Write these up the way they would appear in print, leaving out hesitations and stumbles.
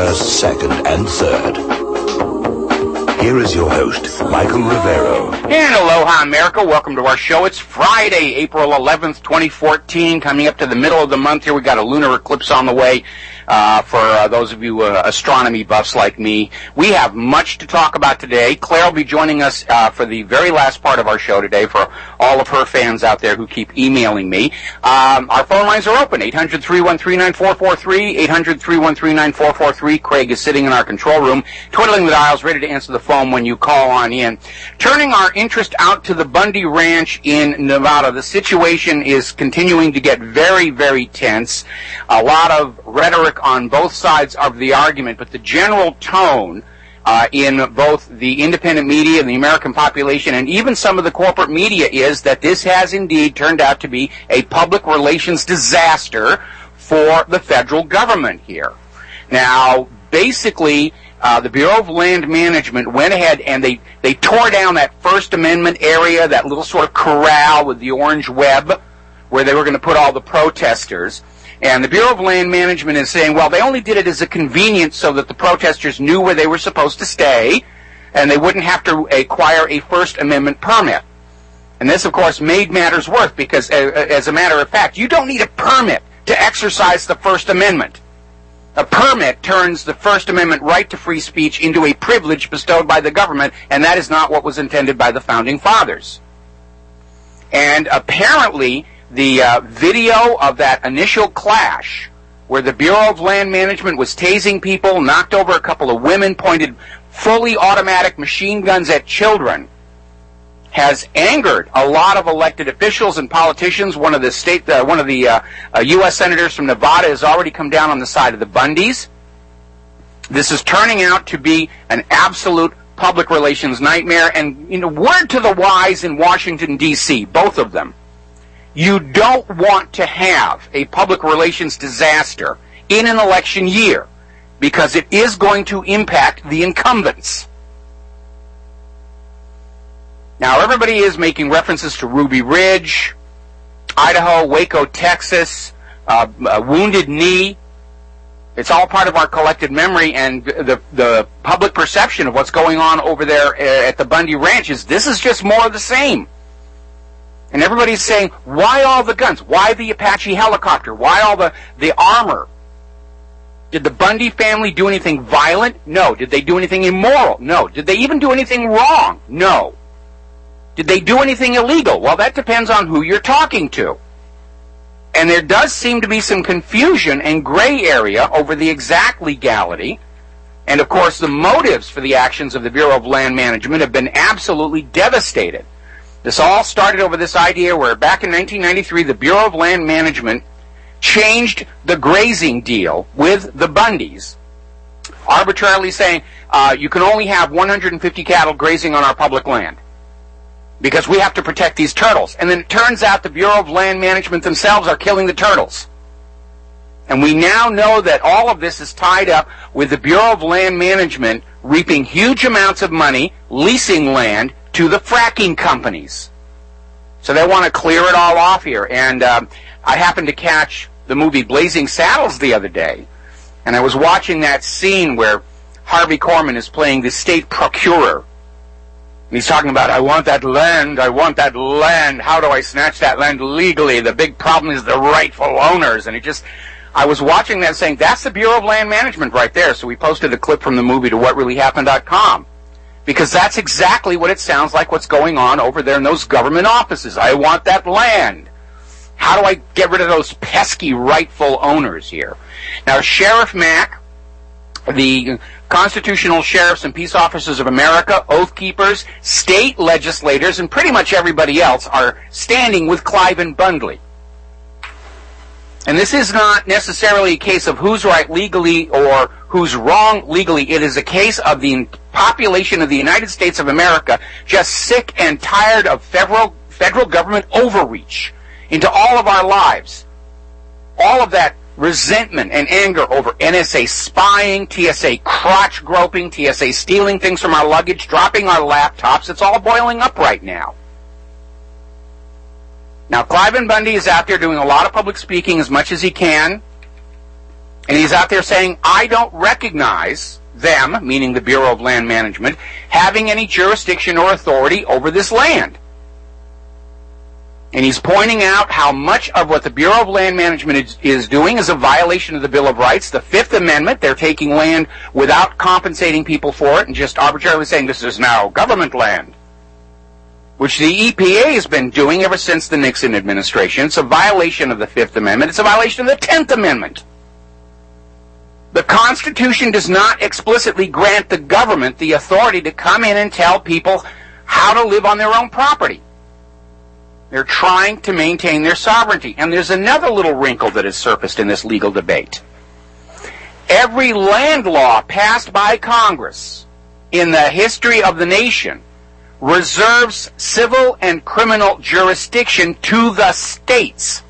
first, second, and third. Here is your host, Michael Rivero. And aloha, America. Welcome to our show. It's Friday, April 11th, 2014. Coming up to the middle of the month here, we got a lunar eclipse on the way. For those of you astronomy buffs like me, we have much to talk about today. Claire will be joining us for the very last part of our show today for all of her fans out there who keep emailing me. Our phone lines are open, 800-313-9443, 800-313-9443. Craig is sitting in our control room, twiddling the dials, ready to answer the phone when you call on in. Turning our interest out to the Bundy Ranch in Nevada, the situation is continuing to get very, very tense. A lot of rhetoric on both sides of the argument, but the general tone in both the independent media and the American population and even some of the corporate media is that this has indeed turned out to be a public relations disaster for the federal government here. Now, basically, the Bureau of Land Management went ahead and they tore down that First Amendment area, that little sort of corral with the orange web where they were going to put all the protesters. And the Bureau of Land Management is saying, well, they only did it as a convenience so that the protesters knew where they were supposed to stay, and they wouldn't have to acquire a First Amendment permit. And this, of course, made matters worse because, as a matter of fact, you don't need a permit to exercise the First Amendment. A permit turns the First Amendment right to free speech into a privilege bestowed by the government, and that is not what was intended by the Founding Fathers. And apparently, the video of that initial clash where the Bureau of Land Management was tasing people, knocked over a couple of women, pointed fully automatic machine guns at children, has angered a lot of elected officials and politicians. One of the U.S. senators from Nevada has already come down on the side of the Bundys. This is turning out to be an absolute public relations nightmare. And, word to the wise in Washington, D.C., both of them. You don't want to have a public relations disaster in an election year because it is going to impact the incumbents. Now, everybody is making references to Ruby Ridge, Idaho, Waco, Texas, Wounded Knee. It's all part of our collective memory, and the public perception of what's going on over there at the Bundy Ranch is this is just more of the same. And everybody's saying, why all the guns? Why the Apache helicopter? Why all the armor? Did the Bundy family do anything violent? No. Did they do anything immoral? No. Did they even do anything wrong? No. Did they do anything illegal? Well, that depends on who you're talking to. And there does seem to be some confusion and gray area over the exact legality. And, of course, the motives for the actions of the Bureau of Land Management have been absolutely devastated. This all started over this idea where back in 1993, the Bureau of Land Management changed the grazing deal with the Bundys, arbitrarily saying, you can only have 150 cattle grazing on our public land because we have to protect these turtles. And then it turns out the Bureau of Land Management themselves are killing the turtles. And we now know that all of this is tied up with the Bureau of Land Management reaping huge amounts of money, leasing land, to the fracking companies. So they want to clear it all off here. And I happened to catch the movie Blazing Saddles the other day, and I was watching that scene where Harvey Korman is playing the state procurer. And he's talking about, I want that land, how do I snatch that land legally? The big problem is the rightful owners. And I was watching that saying, that's the Bureau of Land Management right there. So we posted a clip from the movie to whatreallyhappened.com. Because that's exactly what it sounds like what's going on over there in those government offices. I want that land. How do I get rid of those pesky rightful owners here? Now, Sheriff Mack, the constitutional sheriffs and peace officers of America, oath keepers, state legislators, and pretty much everybody else are standing with Cliven Bundy. And this is not necessarily a case of who's right legally or who's wrong legally. It is a case of the population of the United States of America just sick and tired of federal government overreach into all of our lives. All of that resentment and anger over NSA spying, TSA crotch groping, TSA stealing things from our luggage, dropping our laptops. It's all boiling up right now. Now, Cliven Bundy is out there doing a lot of public speaking as much as he can. And he's out there saying, I don't recognize them, meaning the Bureau of Land Management, having any jurisdiction or authority over this land. And he's pointing out how much of what the Bureau of Land Management is doing is a violation of the Bill of Rights. The Fifth Amendment, they're taking land without compensating people for it and just arbitrarily saying this is now government land, which the EPA has been doing ever since the Nixon administration. It's a violation of the Fifth Amendment. It's a violation of the 10th Amendment. The Constitution does not explicitly grant the government the authority to come in and tell people how to live on their own property. They're trying to maintain their sovereignty. And there's another little wrinkle that has surfaced in this legal debate. Every land law passed by Congress in the history of the nation reserves civil and criminal jurisdiction to the states.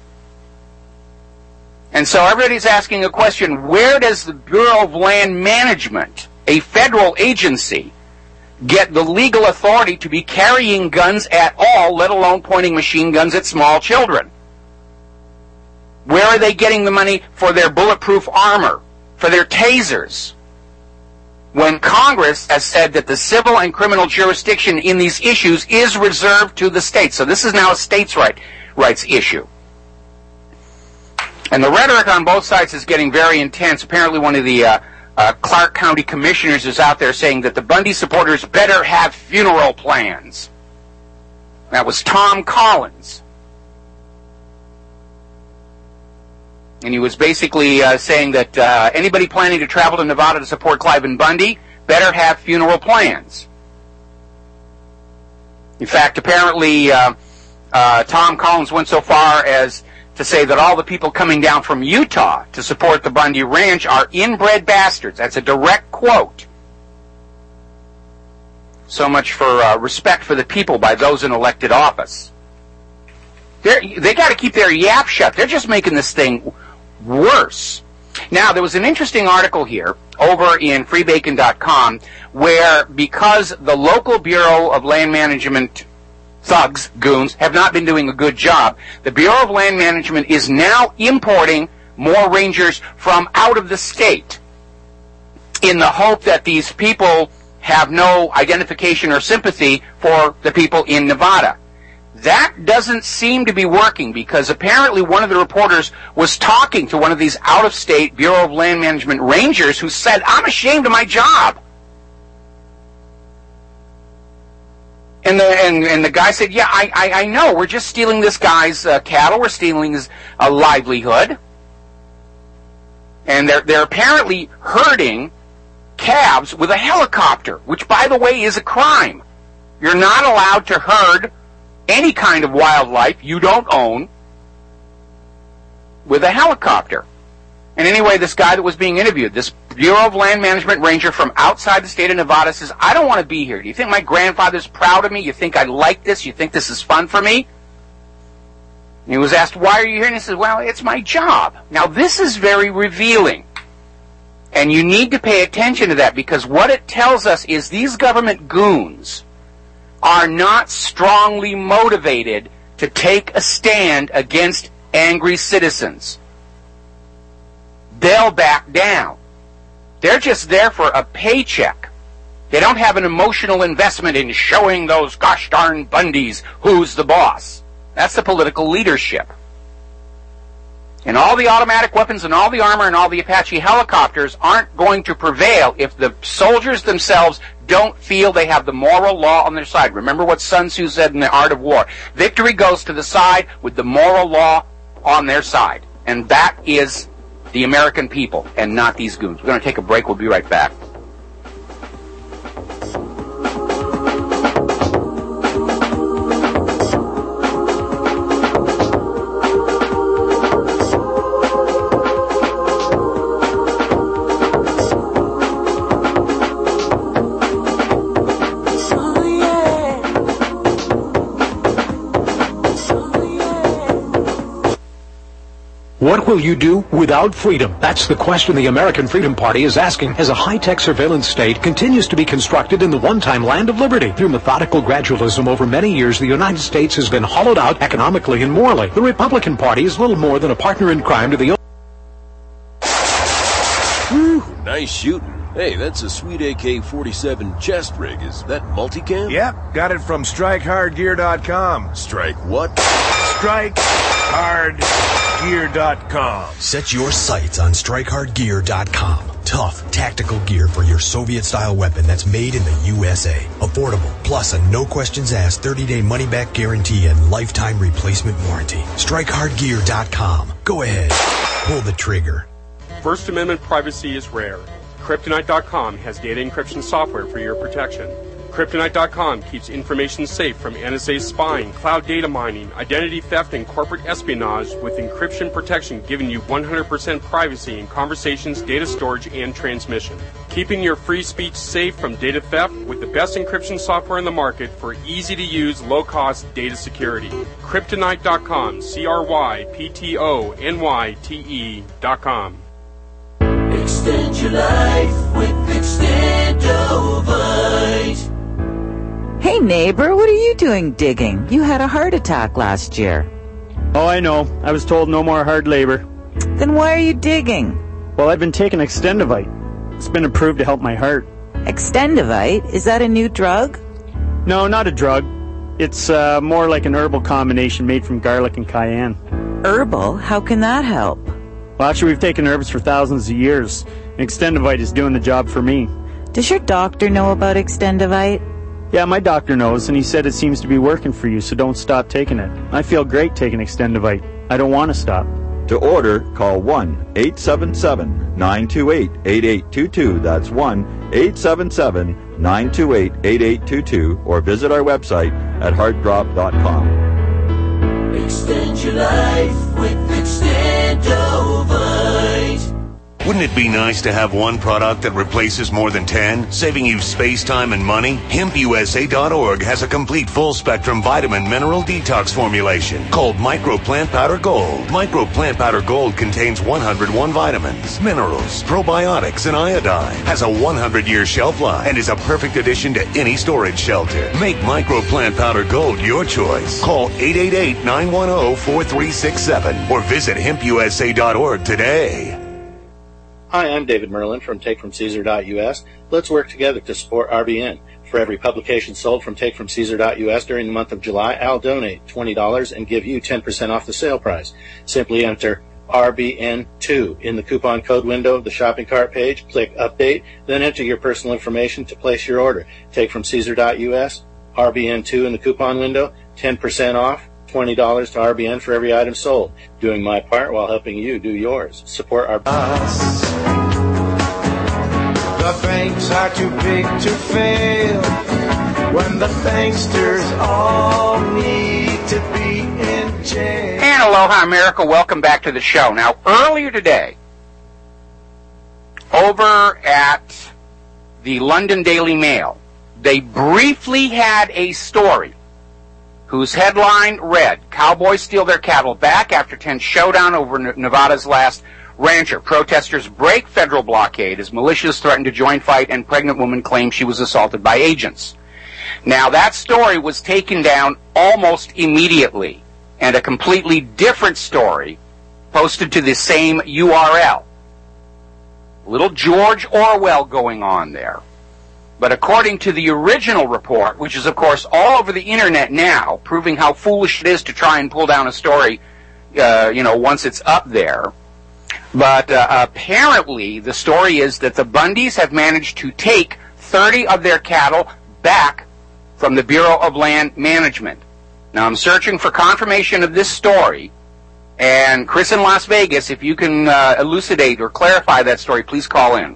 And so everybody's asking a question, where does the Bureau of Land Management, a federal agency, get the legal authority to be carrying guns at all, let alone pointing machine guns at small children? Where are they getting the money for their bulletproof armor, for their tasers? When Congress has said that the civil and criminal jurisdiction in these issues is reserved to the states. So this is now a states' rights issue. And the rhetoric on both sides is getting very intense. Apparently one of the Clark County commissioners is out there saying that the Bundy supporters better have funeral plans. That was Tom Collins. And he was basically saying that anybody planning to travel to Nevada to support Cliven Bundy better have funeral plans. In fact, apparently Tom Collins went so far as to say that all the people coming down from Utah to support the Bundy Ranch are inbred bastards. That's a direct quote. So much for respect for the people by those in elected office. They got to keep their yap shut. They're just making this thing worse. Now, there was an interesting article here over in freebacon.com where, because the local Bureau of Land Management thugs, goons, have not been doing a good job, the Bureau of Land Management is now importing more rangers from out of the state in the hope that these people have no identification or sympathy for the people in Nevada. That doesn't seem to be working, because apparently one of the reporters was talking to one of these out-of-state Bureau of Land Management rangers who said, I'm ashamed of my job. And the guy said, yeah, I know. We're just stealing this guy's cattle. We're stealing his livelihood. And they're apparently herding calves with a helicopter, which, by the way, is a crime. You're not allowed to herd any kind of wildlife you don't own with a helicopter. And anyway, this guy that was being interviewed, this Bureau of Land Management ranger from outside the state of Nevada, says, I don't want to be here. Do you think my grandfather's proud of me? You think I like this? You think this is fun for me? And he was asked, why are you here? And he says, well, it's my job. Now, this is very revealing. And you need to pay attention to that, because what it tells us is these government goons are not strongly motivated to take a stand against angry citizens. They'll back down. They're just there for a paycheck. They don't have an emotional investment in showing those gosh darn Bundys who's the boss. That's the political leadership. And all the automatic weapons and all the armor and all the Apache helicopters aren't going to prevail if the soldiers themselves don't feel they have the moral law on their side. Remember what Sun Tzu said in The Art of War. Victory goes to the side with the moral law on their side. And that is the American people, and not these goons. We're going to take a break. We'll be right back. What will you do without freedom? That's the question the American Freedom Party is asking as a high-tech surveillance state continues to be constructed in the one-time land of liberty. Through methodical gradualism over many years, the United States has been hollowed out economically and morally. The Republican Party is little more than a partner in crime to the Nice shooting. Hey, that's a sweet AK-47 chest rig. Is that multicam? Yep, got it from StrikeHardGear.com. Strike what? StrikeHardGear.com. Set your sights on StrikeHardGear.com. Tough, tactical gear for your Soviet-style weapon that's made in the USA. Affordable, plus a no-questions-asked 30-day money-back guarantee and lifetime replacement warranty. StrikeHardGear.com. Go ahead. Pull the trigger. First Amendment privacy is rare. Kryptonite.com has data encryption software for your protection. Kryptonite.com keeps information safe from NSA spying, cloud data mining, identity theft, and corporate espionage with encryption protection giving you 100% privacy in conversations, data storage, and transmission. Keeping your free speech safe from data theft with the best encryption software in the market for easy-to-use, low-cost data security. Kryptonite.com, CRYPTONYTE.com. Extend your life with Extendovite. Hey neighbor, what are you doing digging? You had a heart attack last year. Oh, I know. I was told no more hard labor. Then why are you digging? Well, I've been taking Extendovite. It's been approved to help my heart. Extendovite? Is that a new drug? No, not a drug. It's more like an herbal combination made from garlic and cayenne. Herbal? How can that help? Well, actually, we've taken herbs for thousands of years, and Extendovite is doing the job for me. Does your doctor know about Extendovite? Yeah, my doctor knows, and he said it seems to be working for you, so don't stop taking it. I feel great taking Extendovite. I don't want to stop. To order, call 1-877-928-8822. That's 1-877-928-8822, or visit our website at heartdrop.com. Extend your life with Extendovite. Wouldn't it be nice to have one product that replaces more than 10, saving you space, time, and money? HempUSA.org has a complete full-spectrum vitamin mineral detox formulation called Micro Plant Powder Gold. Micro Plant Powder Gold contains 101 vitamins, minerals, probiotics, and iodine. Has a 100-year shelf life and is a perfect addition to any storage shelter. Make Micro Plant Powder Gold your choice. Call 888-910-4367 or visit HempUSA.org today. Hi, I'm David Merlin from TakeFromCaesar.us. Let's work together to support RBN. For every publication sold from TakeFromCaesar.us during the month of July, I'll donate $20 and give you 10% off the sale price. Simply enter RBN2 in the coupon code window of the shopping cart page, click Update, then enter your personal information to place your order. TakeFromCaesar.us, RBN2 in the coupon window, 10% off. $20 to RBN for every item sold. Doing my part while helping you do yours. Support our... The banks are too big to fail when the banksters all need to be in jail. And aloha, America. Welcome back to the show. Now, earlier today, over at the London Daily Mail, they briefly had a story whose headline read, Cowboys steal their cattle back after tense showdown over Nevada's last rancher. Protesters break federal blockade as militias threaten to join fight and pregnant woman claims she was assaulted by agents. Now, that story was taken down almost immediately, and a completely different story posted to the same URL. Little George Orwell going on there. But according to the original report, which is, of course, all over the Internet now, proving how foolish it is to try and pull down a story, once it's up there. But apparently the story is that the Bundys have managed to take 30 of their cattle back from the Bureau of Land Management. Now, I'm searching for confirmation of this story. And Chris in Las Vegas, if you can elucidate or clarify that story, please call in.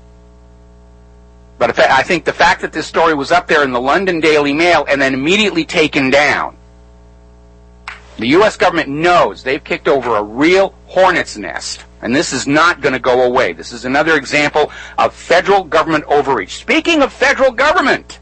But I think the fact that this story was up there in the London Daily Mail and then immediately taken down, the U.S. government knows they've kicked over a real hornet's nest, and this is not going to go away. This is another example of federal government overreach. Speaking of federal government,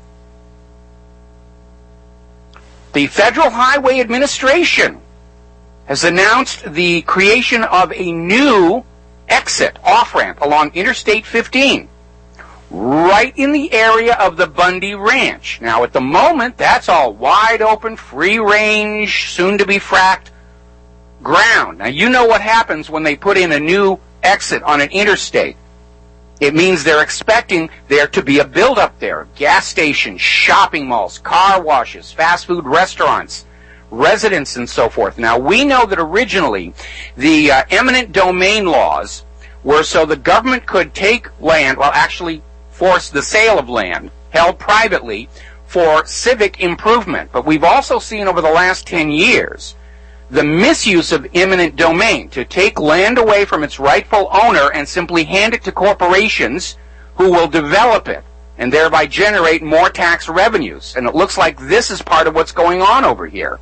the Federal Highway Administration has announced the creation of a new exit off-ramp along Interstate 15. Right in the area of the Bundy Ranch. Now, at the moment, that's all wide open, free range, soon to be fracked ground. Now, you know what happens when they put in a new exit on an interstate. It means they're expecting there to be a buildup there. Gas stations, shopping malls, car washes, fast food restaurants, residents, and so forth. Now, we know that originally the eminent domain laws were so the government could take land, well, actually force the sale of land held privately for civic improvement. But we've also seen over the last 10 years the misuse of eminent domain to take land away from its rightful owner and simply hand it to corporations who will develop it and thereby generate more tax revenues. And it looks like this is part of what's going on over here.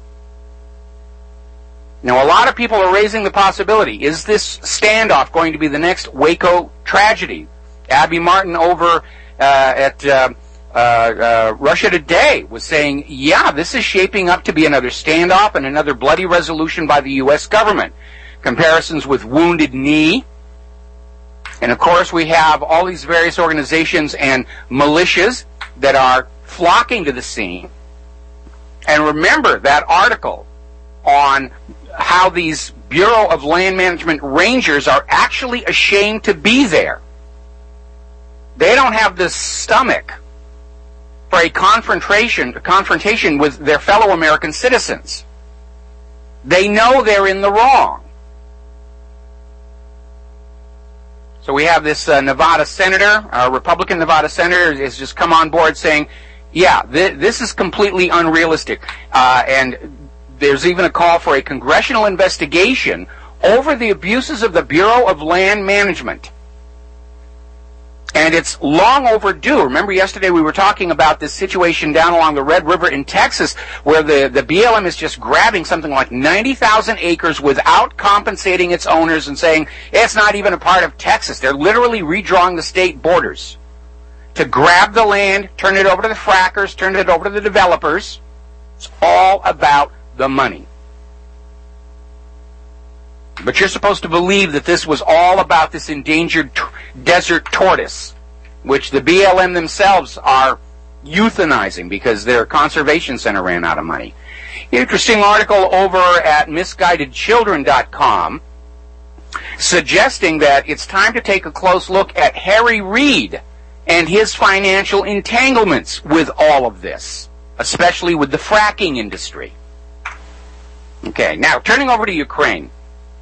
Now, a lot of people are raising the possibility, is this standoff going to be the next Waco tragedy? Abby Martin over at Russia Today was saying, yeah, this is shaping up to be another standoff and another bloody resolution by the U.S. government. Comparisons with Wounded Knee. And, of course, we have all these various organizations and militias that are flocking to the scene. And remember that article on how these Bureau of Land Management rangers are actually ashamed to be there. They don't have the stomach for a confrontation with their fellow American citizens. They know they're in the wrong. So we have this Nevada senator, a Republican Nevada senator, has just come on board saying, yeah, this is completely unrealistic. And there's even a call for a congressional investigation over the abuses of the Bureau of Land Management. And it's long overdue. Remember yesterday we were talking about this situation down along the Red River in Texas where the BLM is just grabbing something like 90,000 acres without compensating its owners and saying it's not even a part of Texas. They're literally redrawing the state borders to grab the land, turn it over to the frackers, turn it over to the developers. It's all about the money. But you're supposed to believe that this was all about this endangered desert tortoise, which the BLM themselves are euthanizing because their conservation center ran out of money. Interesting article over at misguidedchildren.com suggesting that it's time to take a close look at Harry Reid and his financial entanglements with all of this, especially with the fracking industry. Okay, now turning over to Ukraine.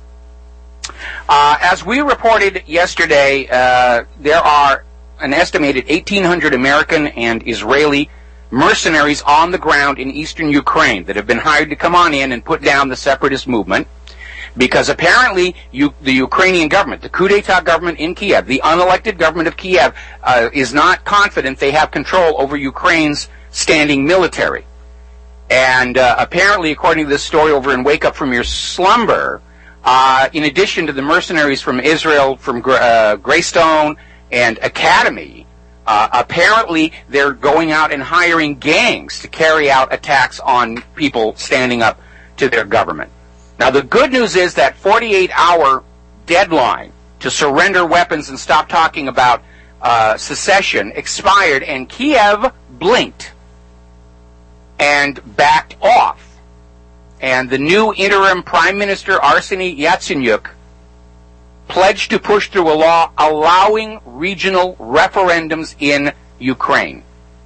As we reported yesterday, there are an estimated 1,800 American and Israeli mercenaries on the ground in eastern Ukraine that have been hired to come on in and put down the separatist movement because apparently the Ukrainian government, the coup d'etat government in Kiev, the unelected government of Kiev, is not confident they have control over Ukraine's standing military. And apparently, according to this story over in Wake Up From Your Slumber, in addition to the mercenaries from Israel, from Greystone and Academy, apparently they're going out and hiring gangs to carry out attacks on people standing up to their government. Now, the good news is that 48-hour deadline to surrender weapons and stop talking about secession expired, and Kiev blinked and backed off. And the new interim Prime Minister, Arseniy Yatsenyuk, pledged to push through a law allowing regional referendums in Ukraine.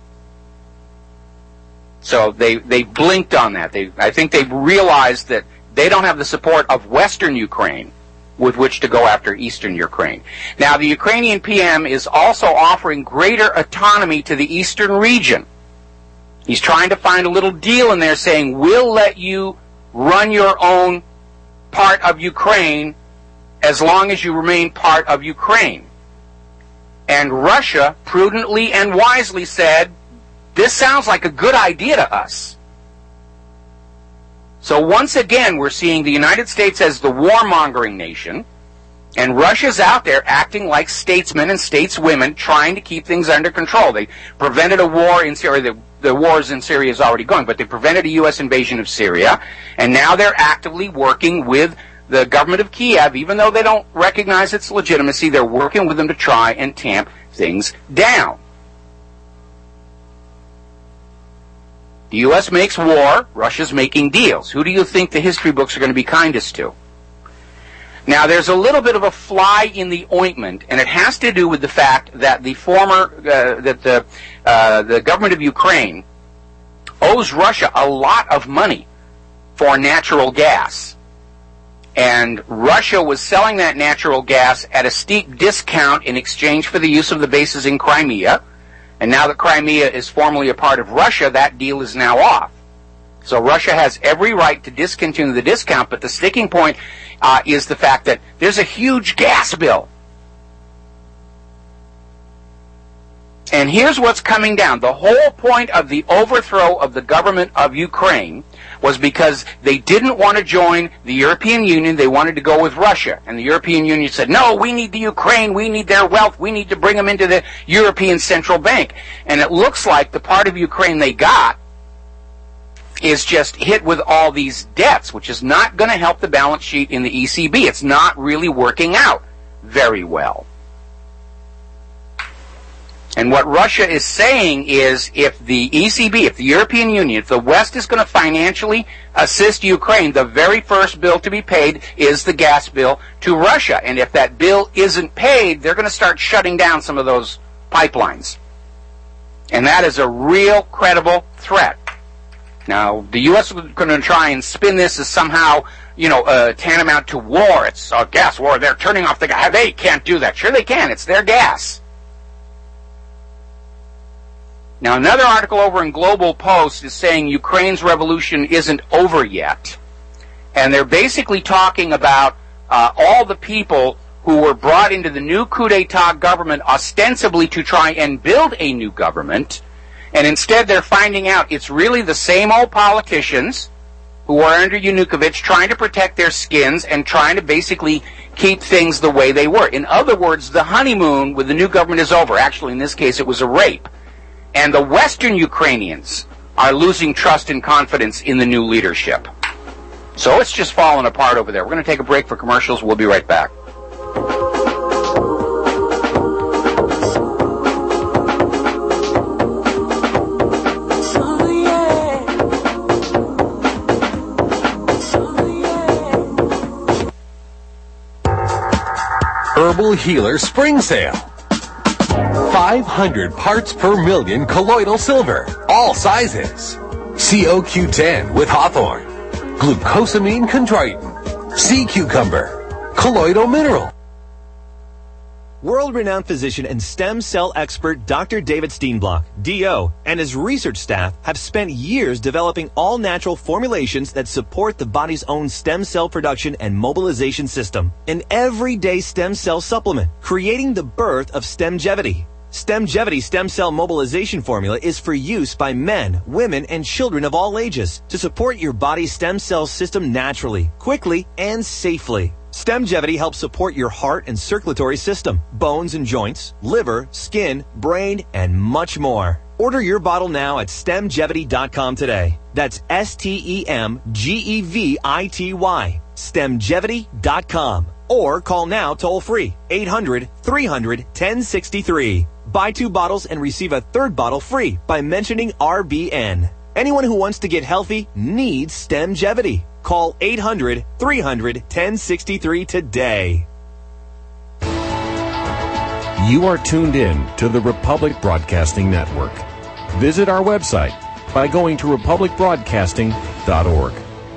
So they blinked on that. I think they realized that they don't have the support of Western Ukraine with which to go after Eastern Ukraine. Now, the Ukrainian PM is also offering greater autonomy to the Eastern region. He's trying to find a little deal in there saying, we'll let you run your own part of Ukraine as long as you remain part of Ukraine. And Russia prudently and wisely said, this sounds like a good idea to us. So once again, we're seeing the United States as the warmongering nation, and Russia's out there acting like statesmen and stateswomen trying to keep things under control. They prevented a war in Syria. The wars in Syria is already going, but they prevented a U.S. invasion of Syria, and now they're actively working with the government of Kiev, even though they don't recognize its legitimacy. They're working with them to try and tamp things down. The U.S. makes war, Russia's making deals. Who do you think the history books are going to be kindest to? Now, there's a little bit of a fly in the ointment, and it has to do with the fact that the government of Ukraine owes Russia a lot of money for natural gas. And Russia was selling that natural gas at a steep discount in exchange for the use of the bases in Crimea. And now that Crimea is formally a part of Russia, that deal is now off. So Russia has every right to discontinue the discount, but the sticking point is the fact that there's a huge gas bill. And here's what's coming down. The whole point of the overthrow of the government of Ukraine was because they didn't want to join the European Union. They wanted to go with Russia. And the European Union said, no, we need the Ukraine. We need their wealth. We need to bring them into the European Central Bank. And it looks like the part of Ukraine they got is just hit with all these debts, which is not going to help the balance sheet in the ECB. It's not really working out very well. And what Russia is saying is if the ECB, if the European Union, if the West is going to financially assist Ukraine, the very first bill to be paid is the gas bill to Russia. And if that bill isn't paid, they're going to start shutting down some of those pipelines. And that is a real credible threat. Now, the U.S. is going to try and spin this as somehow, tantamount to war. It's a gas war. They're turning off the gas. They can't do that. Sure they can. It's their gas. Now, another article over in Global Post is saying Ukraine's revolution isn't over yet. And they're basically talking about all the people who were brought into the new coup d'etat government ostensibly to try and build a new government. And instead they're finding out it's really the same old politicians who are under Yanukovych trying to protect their skins and trying to basically keep things the way they were. In other words, the honeymoon with the new government is over. Actually, in this case, it was a rape. And the Western Ukrainians are losing trust and confidence in the new leadership. So it's just falling apart over there. We're going to take a break for commercials. We'll be right back. Herbal Healer Spring Sale. 500 parts per million colloidal silver, all sizes. COQ10 with hawthorn, glucosamine chondroitin, sea cucumber, colloidal mineral. World-renowned physician and stem cell expert Dr. David Steenblock, DO, and his research staff have spent years developing all-natural formulations that support the body's own stem cell production and mobilization system. An everyday stem cell supplement, creating the birth of Stemgevity. Stemgevity stem cell mobilization formula is for use by men, women, and children of all ages to support your body's stem cell system naturally, quickly, and safely. Stemgevity helps support your heart and circulatory system, bones and joints, liver, skin, brain, and much more. Order your bottle now at stemgevity.com today. That's STEMGEVITY, stemgevity.com. Or call now toll free, 800-300-1063. Buy 2 bottles and receive a 3rd bottle free by mentioning RBN. Anyone who wants to get healthy needs Stemgevity. Call 800-300-1063 today. You are tuned in to the Republic Broadcasting Network. Visit our website by going to republicbroadcasting.org.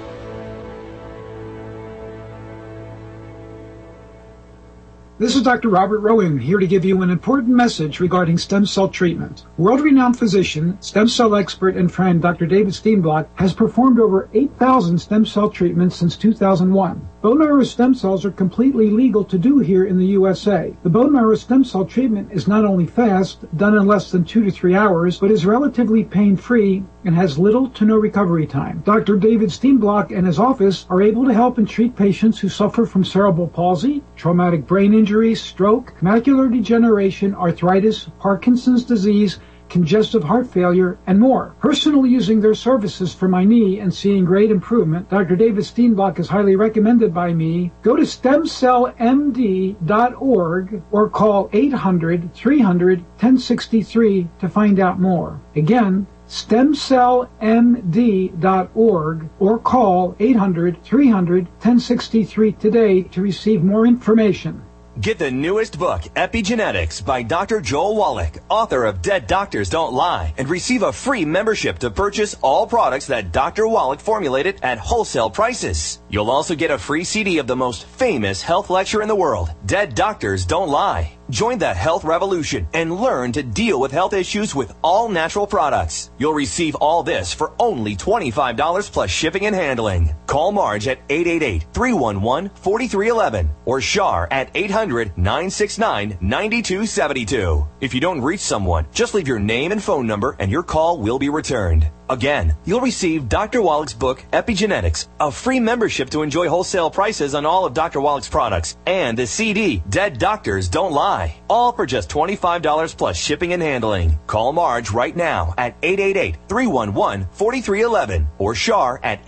This is Dr. Robert Rowan, here to give you an important message regarding stem cell treatment. World-renowned physician, stem cell expert, and friend Dr. David Steenblock has performed over 8,000 stem cell treatments since 2001. Bone marrow stem cells are completely legal to do here in the USA. The bone marrow stem cell treatment is not only fast, done in less than 2 to 3 hours, but is relatively pain-free and has little to no recovery time. Dr. David Steenblock and his office are able to help and treat patients who suffer from cerebral palsy, traumatic brain injury, stroke, macular degeneration, arthritis, Parkinson's disease, congestive heart failure, and more. Personally using their services for my knee and seeing great improvement, Dr. David Steenblock is highly recommended by me. Go to stemcellmd.org or call 800-300-1063 to find out more. Again, stemcellmd.org or call 800-300-1063 today to receive more information. Get the newest book, Epigenetics, by Dr. Joel Wallach, author of Dead Doctors Don't Lie, and receive a free membership to purchase all products that Dr. Wallach formulated at wholesale prices. You'll also get a free CD of the most famous health lecture in the world, Dead Doctors Don't Lie. Join the health revolution and learn to deal with health issues with all natural products. You'll receive all this for only $25 plus shipping and handling. Call Marge at 888-311-4311 or Shar at 800-969-9272. If you don't reach someone, just leave your name and phone number and your call will be returned. Again, you'll receive Dr. Wallach's book, Epigenetics, a free membership to enjoy wholesale prices on all of Dr. Wallach's products, and the CD, Dead Doctors Don't Lie, all for just $25 plus shipping and handling. Call Marge right now at 888-311-4311 or Shar at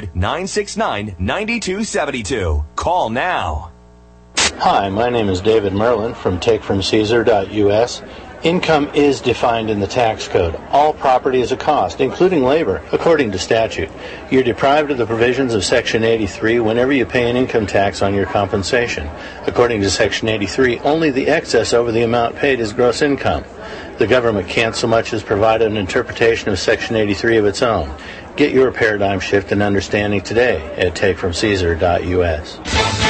800-969-9272. Call now. Hi, my name is David Merlin from TakeFromCaesar.us. Income is defined in the tax code. All property is a cost, including labor, according to statute. You're deprived of the provisions of Section 83 whenever you pay an income tax on your compensation. According to Section 83, only the excess over the amount paid is gross income. The government can't so much as provide an interpretation of Section 83 of its own. Get your paradigm shift and understanding today at TakeFromCaesar.us.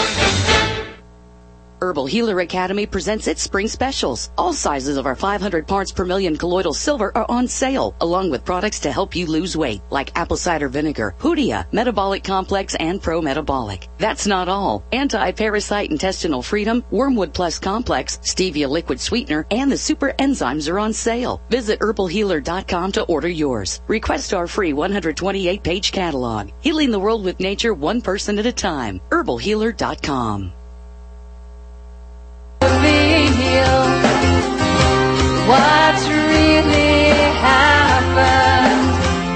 Herbal Healer Academy presents its spring specials. All sizes of our 500 parts per million colloidal silver are on sale, along with products to help you lose weight, like apple cider vinegar, Hoodia, Metabolic Complex, and Pro Metabolic. That's not all. Anti-Parasite Intestinal Freedom, Wormwood Plus Complex, Stevia Liquid Sweetener, and the Super Enzymes are on sale. Visit herbalhealer.com to order yours. Request our free 128-page catalog. Healing the world with nature, one person at a time. herbalhealer.com. What's really happened?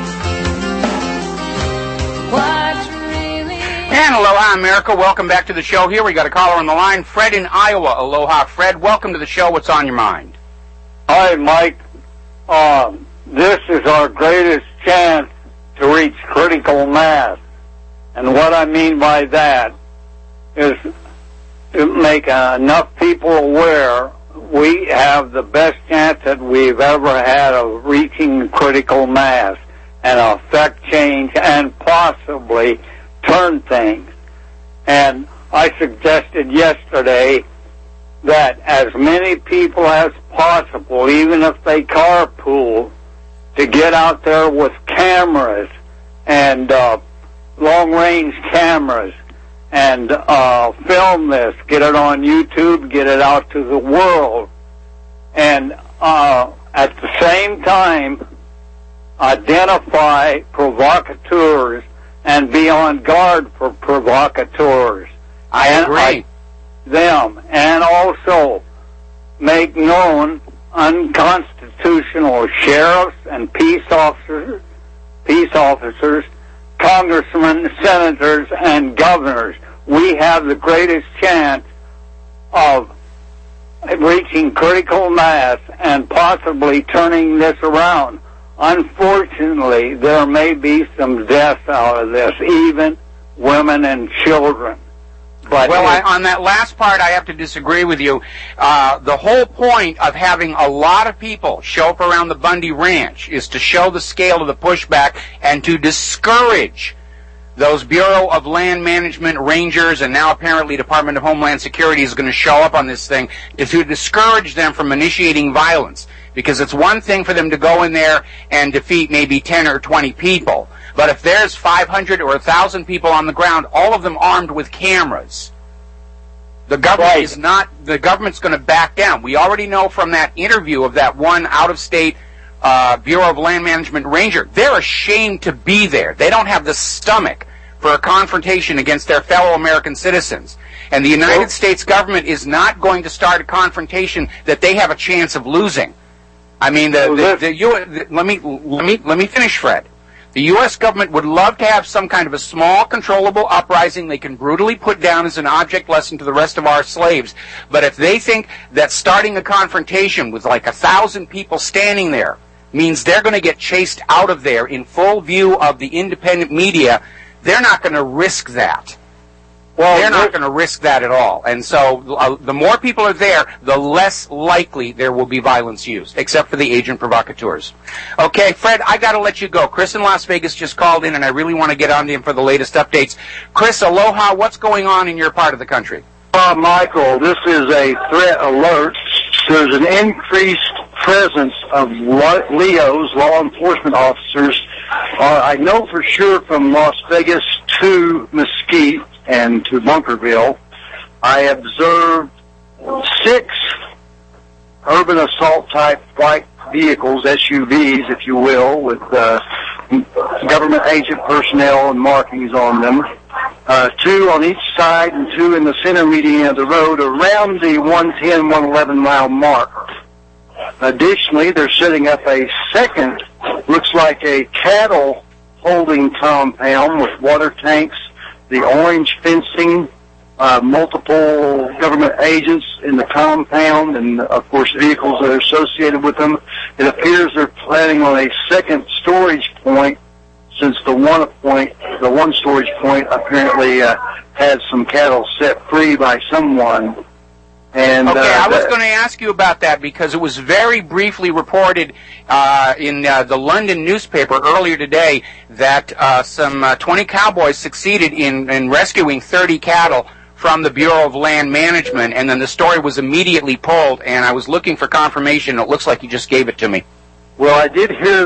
What's really And aloha, America. Welcome back to the show here. We got a caller on the line, Fred in Iowa. Aloha, Fred. Welcome to the show. What's on your mind? Hi, Mike. This is our greatest chance to reach critical mass. And what I mean by that is to make enough people aware we have the best chance that we've ever had of reaching critical mass and affect change and possibly turn things. And I suggested yesterday that as many people as possible, even if they carpool, to get out there with cameras and long-range cameras and film this, get it on YouTube, get it out to the world, and at the same time identify provocateurs and be on guard for provocateurs. I agree. And also make known unconstitutional sheriffs and peace officers, congressmen, senators, and governors. We have the greatest chance of reaching critical mass and possibly turning this around. Unfortunately, there may be some deaths out of this, even women and children. But on that last part, I have to disagree with you. The whole point of having a lot of people show up around the Bundy Ranch is to show the scale of the pushback and to discourage those Bureau of Land Management Rangers, and now apparently Department of Homeland Security is going to show up on this thing, to discourage them from initiating violence. Because it's one thing for them to go in there and defeat maybe 10 or 20 people. But if there's 500 or 1,000 people on the ground, all of them armed with cameras, the government is not. The government's going to back down. We already know from that interview of that one out-of-state Bureau of Land Management Ranger, they're ashamed to be there. They don't have the stomach for a confrontation against their fellow American citizens. And the United States government is not going to start a confrontation that they have a chance of losing. I mean, let me finish, Fred. The U.S. government would love to have some kind of a small, controllable uprising they can brutally put down as an object lesson to the rest of our slaves. But if they think that starting a confrontation with like 1,000 people standing there means they're going to get chased out of there in full view of the independent media. They're not going to risk that. Well, they're not going to risk that at all. And so the more people are there, the less likely there will be violence used, except for the agent provocateurs. Okay, Fred, I got to let you go. Chris in Las Vegas just called in, and I really want to get on to him for the latest updates. Chris, aloha. What's going on in your part of the country? Michael, this is a threat alert. There's an increased presence of LEOs, law enforcement officers. I know for sure from Las Vegas to Mesquite and to Bunkerville, I observed 6 urban assault type white vehicles, SUVs, if you will, with government agent personnel and markings on them. 2 on each side and 2 in the center median of the road around the 110, 111 mile mark. Additionally, they're setting up a second, looks like a cattle holding compound with water tanks, the orange fencing, multiple government agents in the compound, and of course vehicles that are associated with them. It appears they're planning on a second storage point, since the one storage point apparently had some cattle set free by someone. And okay, I was going to ask you about that because it was very briefly reported in the London newspaper earlier today that some 20 cowboys succeeded in rescuing 30 cattle from the Bureau of Land Management, and then the story was immediately pulled, and I was looking for confirmation. It looks like you just gave it to me. Well, I did hear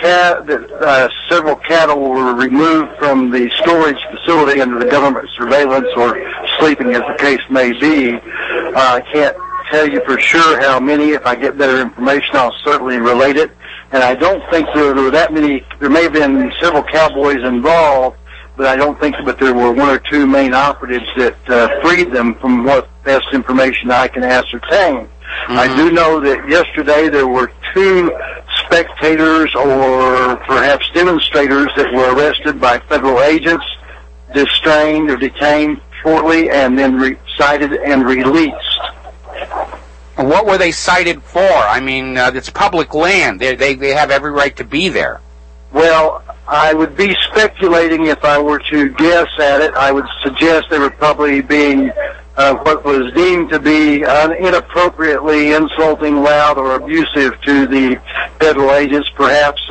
that several cattle were removed from the storage facility under the government surveillance or sleeping, as the case may be. I can't tell you for sure how many. If I get better information, I'll certainly relate it. And I don't think there were that many. There may have been several cowboys involved, but I don't think that there were 1 or 2 main operatives that freed them, from what best information I can ascertain. Mm-hmm. I do know that yesterday there were 2 spectators or perhaps demonstrators that were arrested by federal agents, distrained or detained shortly, and then cited and released. What were they cited for? I mean, it's public land. They have every right to be there. Well, I would be speculating if I were to guess at it. I would suggest they were probably being what was deemed to be inappropriately insulting, loud, or abusive to the federal agents. Perhaps,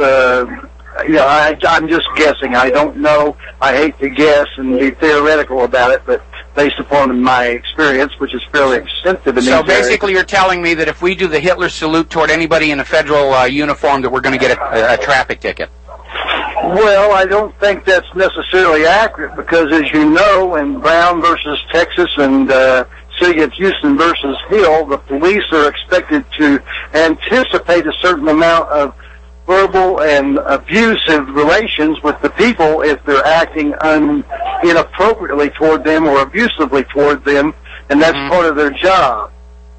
I'm just guessing. I don't know. I hate to guess and be theoretical about it, but based upon my experience, which is fairly extensive in these areas. So basically you're telling me that if we do the Hitler salute toward anybody in a federal uniform that we're going to get a traffic ticket? Well, I don't think that's necessarily accurate because, as you know, in Brown versus Texas and City of Houston versus Hill, the police are expected to anticipate a certain amount of verbal and abusive relations with the people if they're acting inappropriately toward them or abusively toward them, and that's part of their job.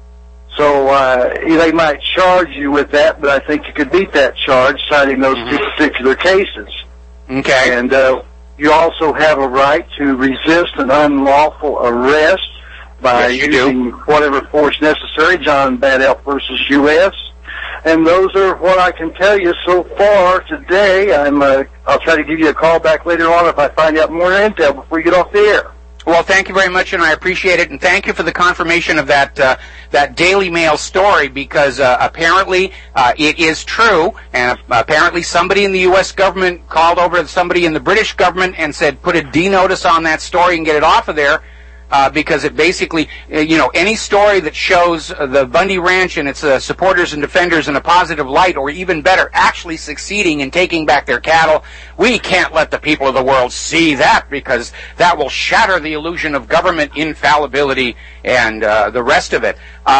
So they might charge you with that, but I think you could beat that charge citing those 2 particular cases. Okay. And you also have a right to resist an unlawful arrest by using whatever force necessary, John Badelt versus U.S., and those are what I can tell you so far today. I'll try to give you a call back later on if I find out more intel before you get off the air. Well, thank you very much, and I appreciate it, and thank you for the confirmation of that Daily Mail story, because apparently it is true, and apparently somebody in the U.S. government called over to somebody in the British government and said, put a D notice on that story and get it off of there, because it basically, any story that shows the Bundy Ranch and its supporters and defenders in a positive light, or even better, actually succeeding in taking back their cattle, we can't let the people of the world see that, because that will shatter the illusion of government infallibility and the rest of it.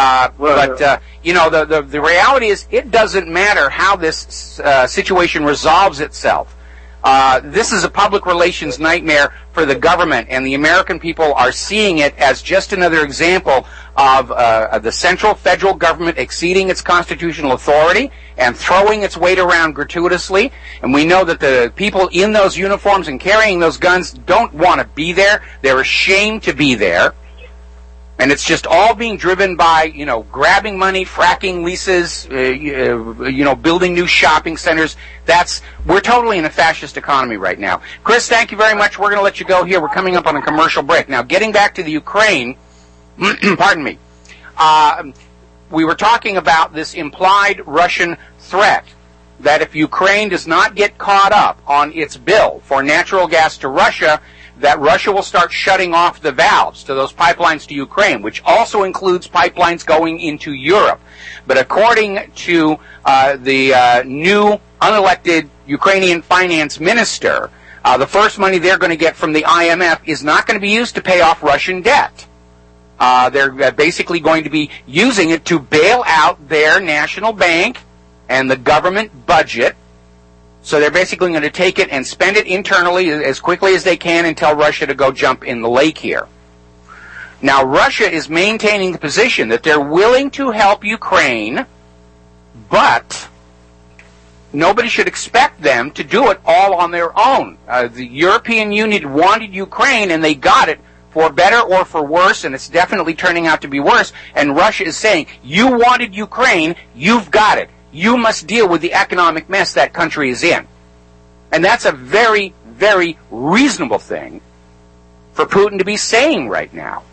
The reality is, it doesn't matter how this situation resolves itself. This is a public relations nightmare for the government, and the American people are seeing it as just another example of the central federal government exceeding its constitutional authority and throwing its weight around gratuitously. And we know that the people in those uniforms and carrying those guns don't want to be there. They're ashamed to be there. And it's just all being driven by, grabbing money, fracking leases, building new shopping centers. We're totally in a fascist economy right now. Chris, thank you very much. We're going to let you go here. We're coming up on a commercial break. Now, getting back to the Ukraine, pardon me, we were talking about this implied Russian threat that if Ukraine does not get caught up on its bill for natural gas to Russia, that Russia will start shutting off the valves to those pipelines to Ukraine, which also includes pipelines going into Europe. But according to the new unelected Ukrainian finance minister, the first money they're going to get from the IMF is not going to be used to pay off Russian debt. They're basically going to be using it to bail out their national bank and the government budget. So they're basically going to take it and spend it internally as quickly as they can and tell Russia to go jump in the lake here. Now, Russia is maintaining the position that they're willing to help Ukraine, but nobody should expect them to do it all on their own. The European Union wanted Ukraine, and they got it for better or for worse, and it's definitely turning out to be worse. And Russia is saying, you wanted Ukraine, you've got it. You must deal with the economic mess that country is in. And that's a very, very reasonable thing for Putin to be saying right now.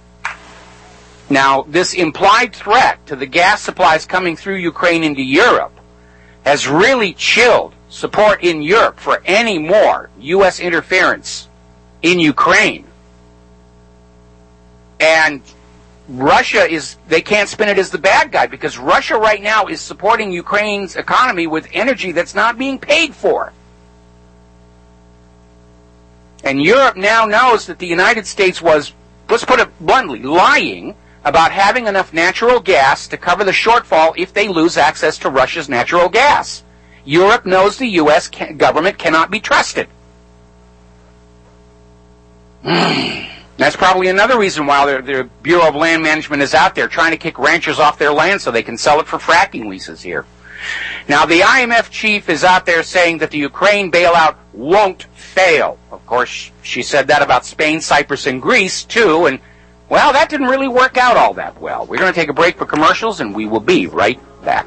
Now, this implied threat to the gas supplies coming through Ukraine into Europe has really chilled support in Europe for any more U.S. interference in Ukraine. And Russia they can't spin it as the bad guy, because Russia right now is supporting Ukraine's economy with energy that's not being paid for. And Europe now knows that the United States was, let's put it bluntly, lying about having enough natural gas to cover the shortfall if they lose access to Russia's natural gas. Europe knows the U.S. government cannot be trusted. That's probably another reason why the Bureau of Land Management is out there trying to kick ranchers off their land so they can sell it for fracking leases here. Now, the IMF chief is out there saying that the Ukraine bailout won't fail. Of course, she said that about Spain, Cyprus, and Greece, too, and, well, that didn't really work out all that well. We're going to take a break for commercials, and we will be right back.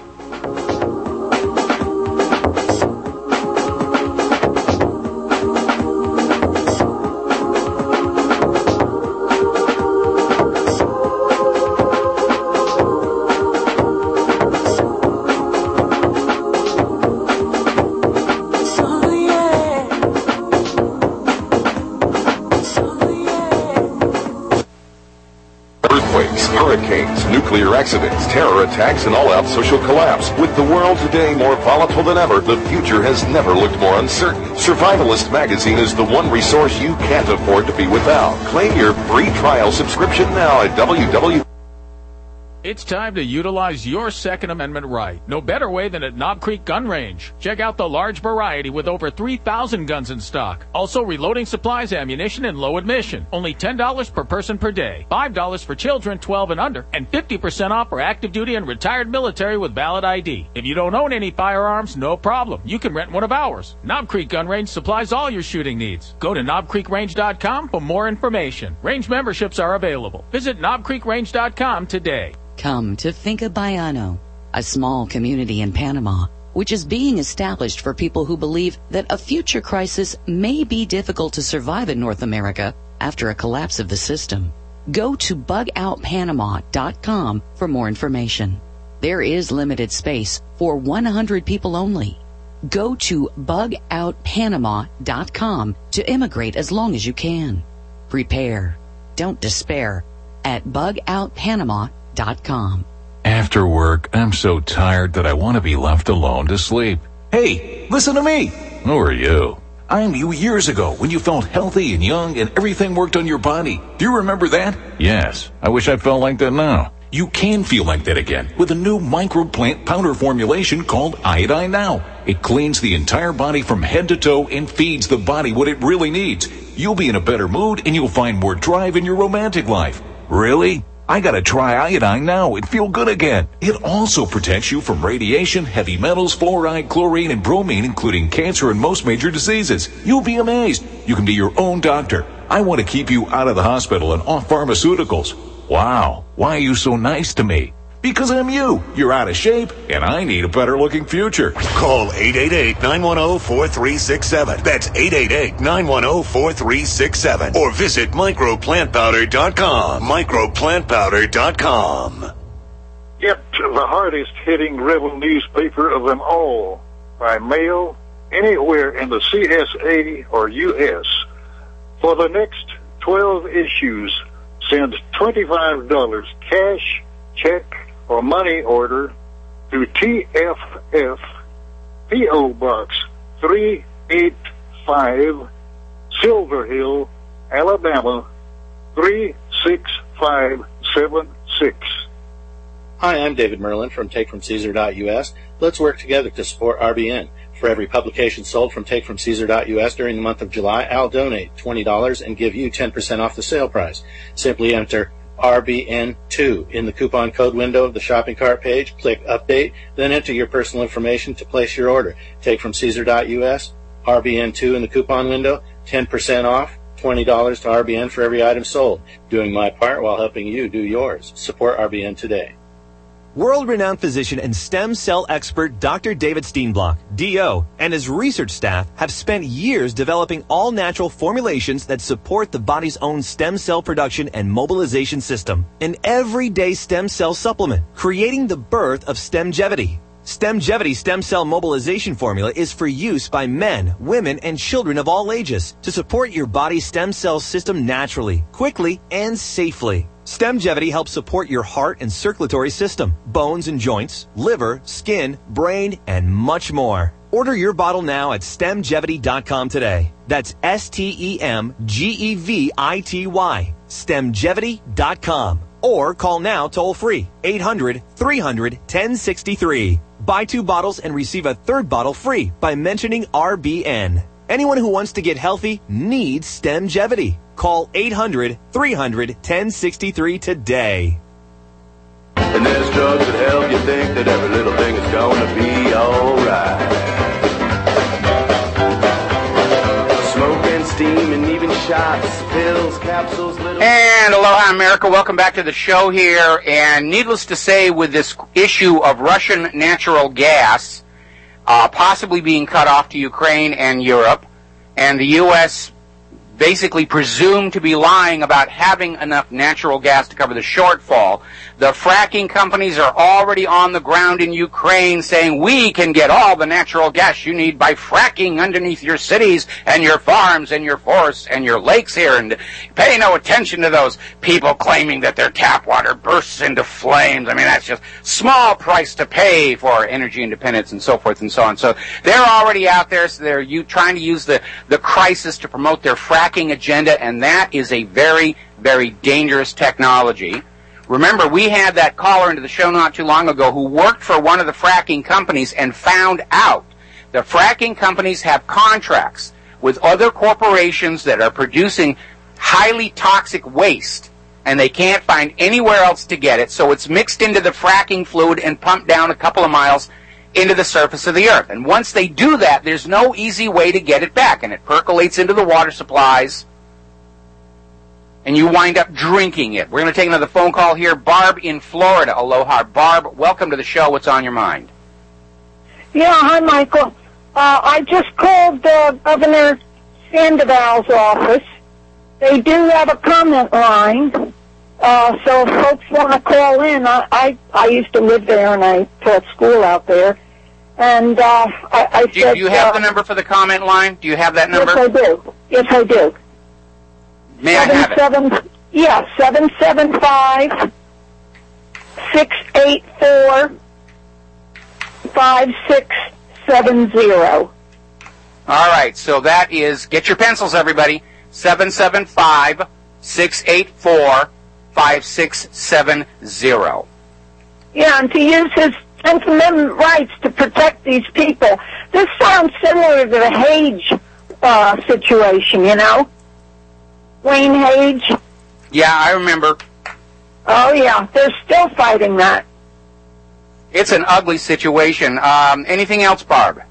Hurricanes, nuclear accidents, terror attacks, and all-out social collapse. With the world today more volatile than ever, the future has never looked more uncertain. Survivalist Magazine is the one resource you can't afford to be without. Claim your free trial subscription now at www. It's time to utilize your Second Amendment right. No better way than at Knob Creek Gun Range. Check out the large variety with over 3,000 guns in stock. Also reloading supplies, ammunition, and low admission. Only $10 per person per day. $5 for children 12 and under. And 50% off for active duty and retired military with valid ID. If you don't own any firearms, no problem. You can rent one of ours. Knob Creek Gun Range supplies all your shooting needs. Go to knobcreekrange.com for more information. Range memberships are available. Visit knobcreekrange.com today. Come to Finca Bayano, a small community in Panama, which is being established for people who believe that a future crisis may be difficult to survive in North America after a collapse of the system. Go to bugoutpanama.com for more information. There is limited space for 100 people only. Go to bugoutpanama.com to immigrate as long as you can. Prepare. Don't despair at bugoutpanama.com. After work, I'm so tired that I want to be left alone to sleep. Hey, listen to me. Who are you? I'm you years ago when you felt healthy and young and everything worked on your body. Do you remember that? Yes. I wish I felt like that now. You can feel like that again with a new microplant powder formulation called Iodine Now. It cleans the entire body from head to toe and feeds the body what it really needs. You'll be in a better mood and you'll find more drive in your romantic life. Really? I gotta try Iodine Now and feel good again. It also protects you from radiation, heavy metals, fluoride, chlorine, and bromine, including cancer and most major diseases. You'll be amazed. You can be your own doctor. I want to keep you out of the hospital and off pharmaceuticals. Wow, why are you so nice to me? Because I'm you. You're out of shape, and I need a better-looking future. Call 888-910-4367. That's 888-910-4367. Or visit microplantpowder.com. Microplantpowder.com. Get the hardest-hitting rebel newspaper of them all by mail anywhere in the CSA or U.S. For the next 12 issues, send $25 cash, check, or money order to TFF P.O. Box 385, Silver Hill, Alabama 36576. Hi, I'm David Merlin from TakeFromCaesar.us. Let's work together to support RBN. For every publication sold from TakeFromCaesar.us during the month of July, I'll donate $20 and give you 10% off the sale price. Simply enter RBN2 in the coupon code window of the shopping cart page, click Update, then enter your personal information to place your order. TakeFromCaesar.us, RBN2 in the coupon window, 10% off, $20 to RBN for every item sold. Doing my part while helping you do yours. Support RBN today. World-renowned physician and stem cell expert Dr. David Steenblock, DO, and his research staff have spent years developing all-natural formulations that support the body's own stem cell production and mobilization system. An everyday stem cell supplement, creating the birth of Stemgevity. Stemgevity stem cell mobilization formula is for use by men, women, and children of all ages to support your body's stem cell system naturally, quickly, and safely. Stemgevity helps support your heart and circulatory system, bones and joints, liver, skin, brain, and much more. Order your bottle now at stemgevity.com today. That's STEMGEVITY, stemgevity.com. Or call now toll free, 800-300-1063. Buy 2 bottles and receive a 3rd bottle free by mentioning RBN. Anyone who wants to get healthy needs Stemgevity. Call 800-300-1063 today. And there's drugs that help you think that every little thing is gonna be alright. Smoking, steam, and even shots, pills, capsules, little... And aloha, America. Welcome back to the show here. And needless to say, with this issue of Russian natural gas possibly being cut off to Ukraine and Europe, and the U.S. basically presumed to be lying about having enough natural gas to cover the shortfall, the fracking companies are already on the ground in Ukraine saying we can get all the natural gas you need by fracking underneath your cities and your farms and your forests and your lakes here. And pay no attention to those people claiming that their tap water bursts into flames. I mean, that's just small price to pay for energy independence and so forth and so on. So they're already out there. So they're trying to use the crisis to promote their fracking agenda, and that is a very, very dangerous technology. Remember, we had that caller into the show not too long ago who worked for one of the fracking companies and found out the fracking companies have contracts with other corporations that are producing highly toxic waste, and they can't find anywhere else to get it, so it's mixed into the fracking fluid and pumped down a couple of miles into the surface of the earth. And once they do that, there's no easy way to get it back, and it percolates into the water supplies, and you wind up drinking it. We're going to take another phone call here. Barb in Florida. Aloha. Barb, welcome to the show. What's on your mind? Yeah, hi, Michael. I just called Governor Sandoval's office. They do have a comment line, so if folks want to call in, I used to live there and I taught school out there. And I said... Do you have the number for the comment line? Do you have that number? Yes, I do. Yes, I do. May I have it? Yeah, 775-684-5670. All right, so that is, get your pencils, everybody, 775-684-5670. Yeah, and to use his 10th Amendment rights to protect these people. This sounds similar to the Hage situation, you know? Wayne Hage. Yeah, I remember. Oh, yeah, they're still fighting that. It's an ugly situation. Anything else, Barb?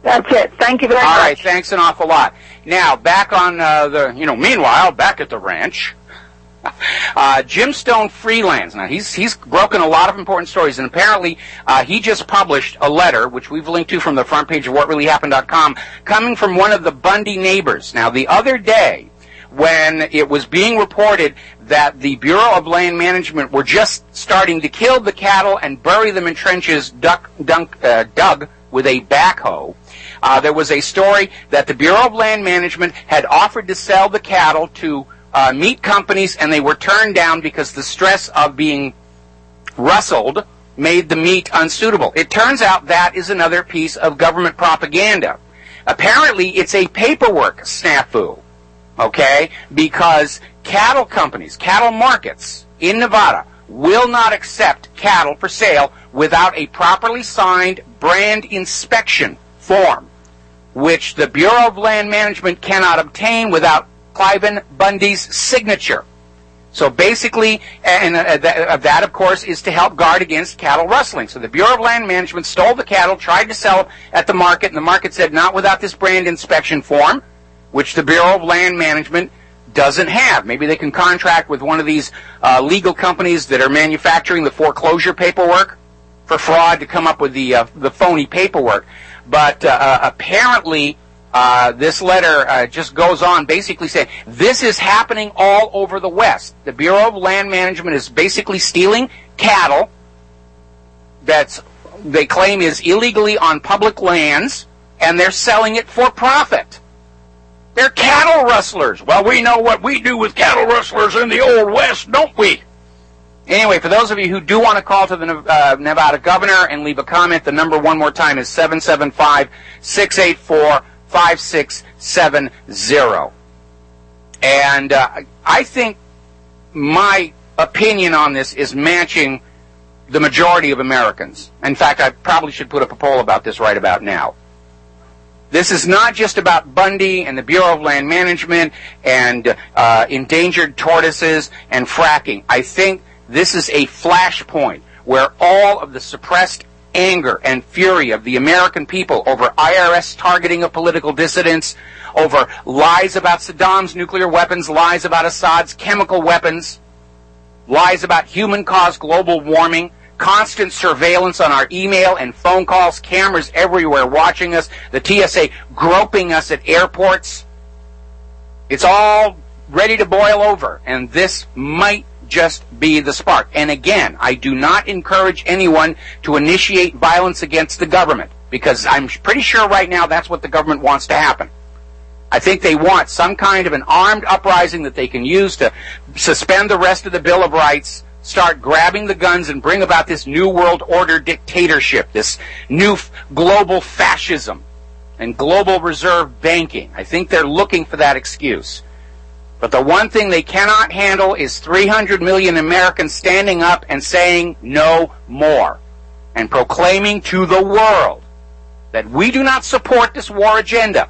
That's it. Thank you very much. All right, thanks an awful lot. Now, back on meanwhile, back at the ranch, Jim Stone Freelands. Now, he's broken a lot of important stories, and apparently he just published a letter, which we've linked to from the front page of whatreallyhappened.com, coming from one of the Bundy neighbors. Now, the other day, when it was being reported that the Bureau of Land Management were just starting to kill the cattle and bury them in trenches dug with a backhoe, there was a story that the Bureau of Land Management had offered to sell the cattle to meat companies, and they were turned down because the stress of being rustled made the meat unsuitable. It turns out that is another piece of government propaganda. Apparently, it's a paperwork snafu, okay? Because cattle companies, cattle markets in Nevada will not accept cattle for sale without a properly signed brand inspection form, which the Bureau of Land Management cannot obtain without Cliven Bundy's signature. So basically, and that, of course, is to help guard against cattle rustling. So the Bureau of Land Management stole the cattle, tried to sell them at the market, and the market said, not without this brand inspection form, which the Bureau of Land Management doesn't have. Maybe they can contract with one of these legal companies that are manufacturing the foreclosure paperwork for fraud to come up with the phony paperwork. But apparently, this letter just goes on basically saying this is happening all over the West. The Bureau of Land Management is basically stealing cattle that they claim is illegally on public lands, and they're selling it for profit. They're cattle rustlers. Well, we know what we do with cattle rustlers in the Old West, don't we? Anyway, for those of you who do want to call to the Nevada governor and leave a comment, the number one more time is 775-684-5670. And I think my opinion on this is matching the majority of Americans. In fact, I probably should put up a poll about this right about now. This is not just about Bundy and the Bureau of Land Management and endangered tortoises and fracking. I think this is a flashpoint where all of the suppressed anger and fury of the American people over IRS targeting of political dissidents, over lies about Saddam's nuclear weapons, lies about Assad's chemical weapons, lies about human-caused global warming, constant surveillance on our email and phone calls, cameras everywhere watching us, the TSA groping us at airports. It's all ready to boil over, and this might just be the spark. And again, I do not encourage anyone to initiate violence against the government, because I'm pretty sure right now that's what the government wants to happen. I think they want some kind of an armed uprising that they can use to suspend the rest of the Bill of Rights, start grabbing the guns, and bring about this new world order dictatorship, this new global fascism and global reserve banking. I think they're looking for that excuse. But the one thing they cannot handle is 300 million Americans standing up and saying no more, and proclaiming to the world that we do not support this war agenda.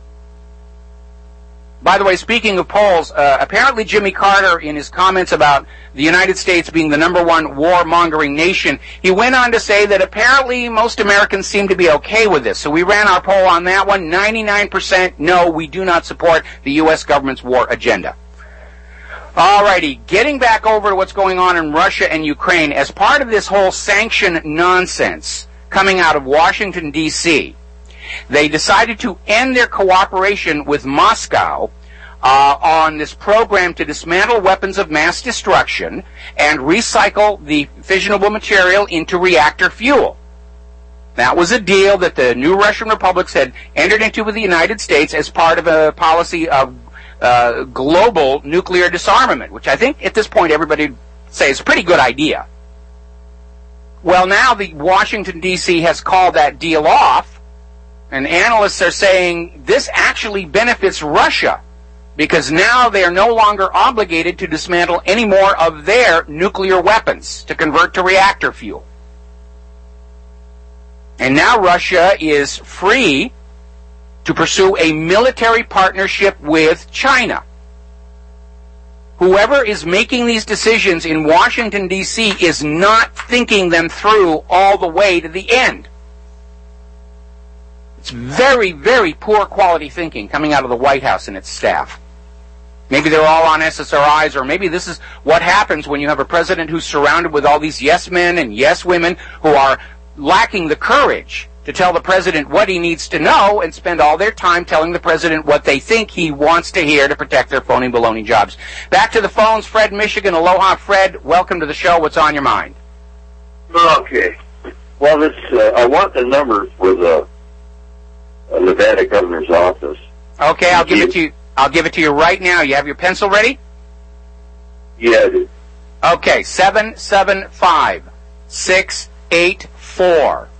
By the way, speaking of polls, apparently Jimmy Carter, in his comments about the United States being the number one warmongering nation, he went on to say that apparently most Americans seem to be okay with this. So we ran our poll on that one. 99% no, we do not support the U.S. government's war agenda. Alrighty, getting back over to what's going on in Russia and Ukraine, as part of this whole sanction nonsense coming out of Washington, D.C., they decided to end their cooperation with Moscow on this program to dismantle weapons of mass destruction and recycle the fissionable material into reactor fuel. That was a deal that the new Russian republics had entered into with the United States as part of a policy of global nuclear disarmament, which I think at this point everybody would say is a pretty good idea. Well, now the Washington, D.C. has called that deal off, and analysts are saying this actually benefits Russia, because now they are no longer obligated to dismantle any more of their nuclear weapons to convert to reactor fuel. And now Russia is free to pursue a military partnership with China. Whoever is making these decisions in Washington, D.C. is not thinking them through all the way to the end. It's very, very poor quality thinking coming out of the White House and its staff. Maybe they're all on SSRIs, or maybe this is what happens when you have a president who's surrounded with all these yes men and yes women who are lacking the courage to tell the president what he needs to know and spend all their time telling the president what they think he wants to hear to protect their phony baloney jobs. Back to the phones. Fred, Michigan. Aloha, Fred. Welcome to the show. What's on your mind? Okay. Well, I want the number for the Nevada governor's office. Okay, I'll give it to you. I'll give it to you right now. You have your pencil ready? Yeah, I do. Okay, 775-684-5670.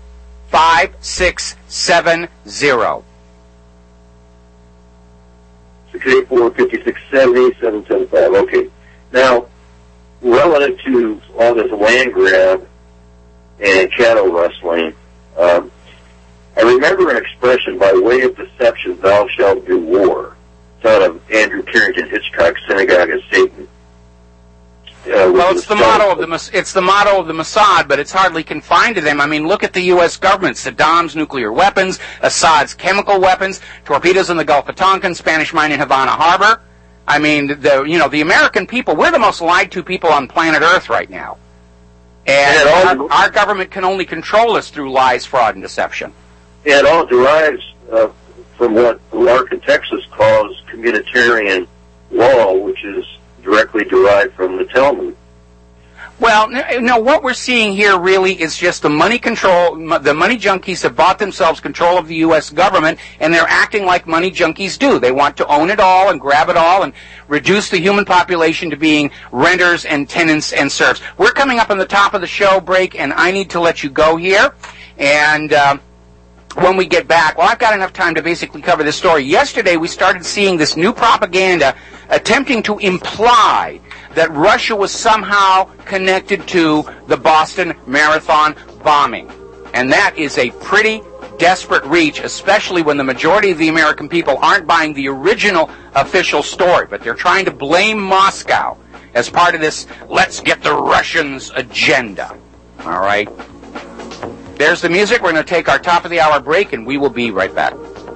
684-5670-775. Okay. Now, relative to all this land grab and cattle rustling, I remember an expression, by way of deception, thou shalt do war. It's out of Andrew Carrington Hitchcock's Synagogue of Satan. Well, it's the motto of the Mossad, but it's hardly confined to them. I mean, look at the U.S. government: Saddam's nuclear weapons, Assad's chemical weapons, torpedoes in the Gulf of Tonkin, Spanish mine in Havana Harbor. I mean, the American people, we're the most lied to people on planet Earth right now, and our government can only control us through lies, fraud, and deception. It all derives from what Lark in Texas calls communitarian law, which is directly derived from the Talmud. Well, no, what we're seeing here really is just the money control. The money junkies have bought themselves control of the U.S. government, and they're acting like money junkies do. They want to own it all and grab it all and reduce the human population to being renters and tenants and serfs. We're coming up on the top of the show break, and I need to let you go here. And when we get back, well, I've got enough time to basically cover this story. Yesterday, we started seeing this new propaganda attempting to imply that Russia was somehow connected to the Boston Marathon bombing. And that is a pretty desperate reach, especially when the majority of the American people aren't buying the original official story, but they're trying to blame Moscow as part of this let's get the Russians agenda. All right? There's the music. We're going to take our top of the hour break, and we will be right back.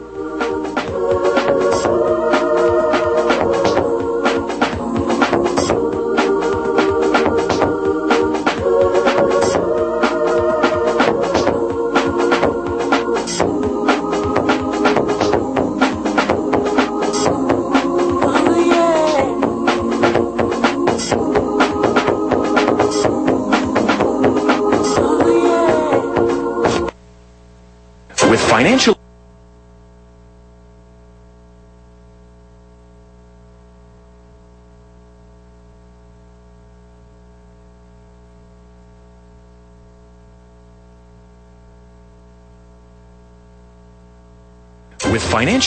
Financial with financial